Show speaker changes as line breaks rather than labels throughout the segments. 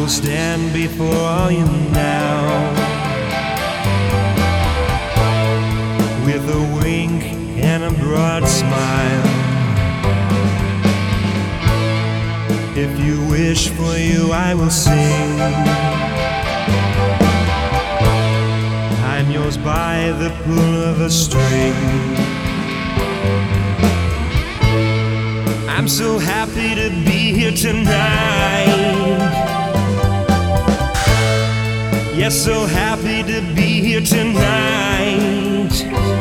will stand before you now with a wink and a broad smile. If you wish for you, I will sing. I'm yours by the pull of a string. I'm so happy to be here tonight. Yes, so happy to be here tonight.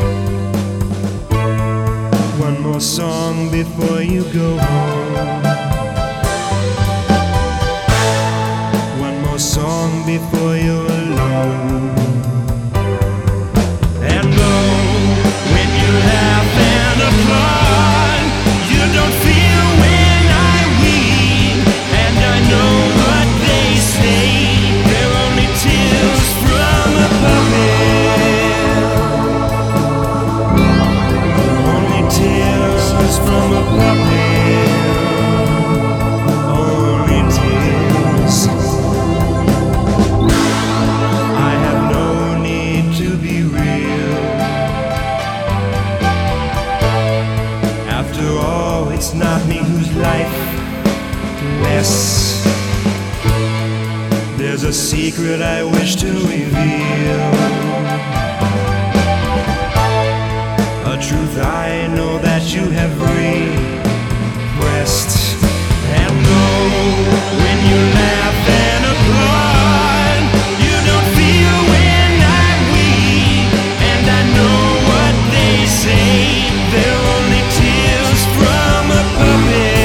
One more song before you go home. One more song before you're alone. And oh, when you laugh and applaud, you don't feel when I weep. And I know what they say, they're only tears from a puppet. Only tears from a puppet. Only tears. I have no need to be real. After all, it's not me whose life to mess. There's a secret I wish to reveal, a truth I know that you have repressed. And oh, when you laugh and applaud, you don't feel when I weep. And I know what they say, they're only tears from a puppet.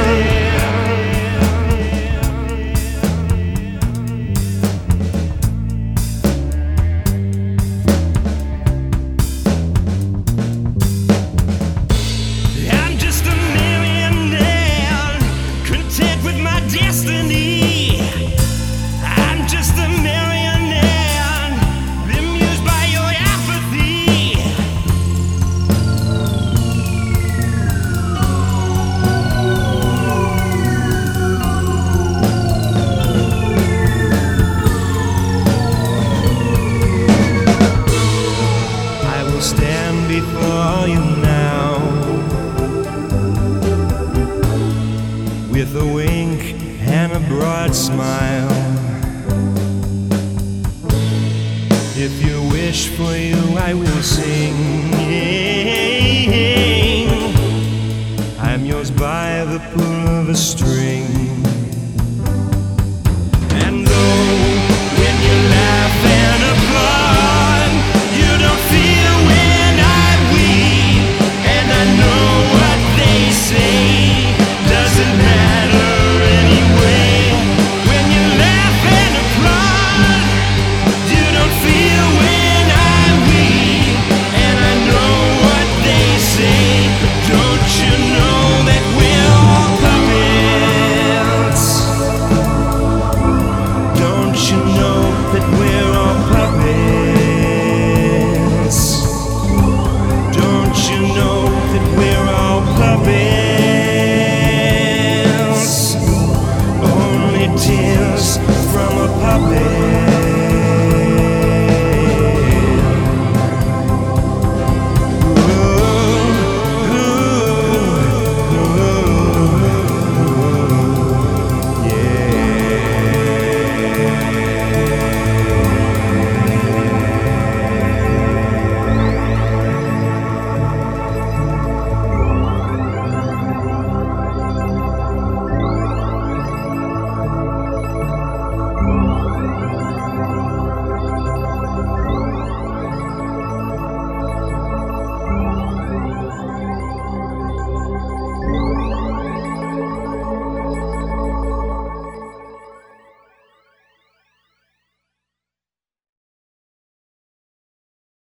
I'm just a marionette, content with my destiny. I'm just a marionette, bemused by your apathy. I will stand before you now with a wink and a broad smile. If you wish for you, I will sing. I'm yours by the pull of a string. And though when you laugh and applaud, you don't feel when I weep. And I know what they say doesn't matter anyway. When you laugh and applaud, you don't feel when I weep. And I know what they say. Don't you know that we're all puppets? Don't you know that we're all puppets? Don't you know that we're all puppets? Only tears from a puppet.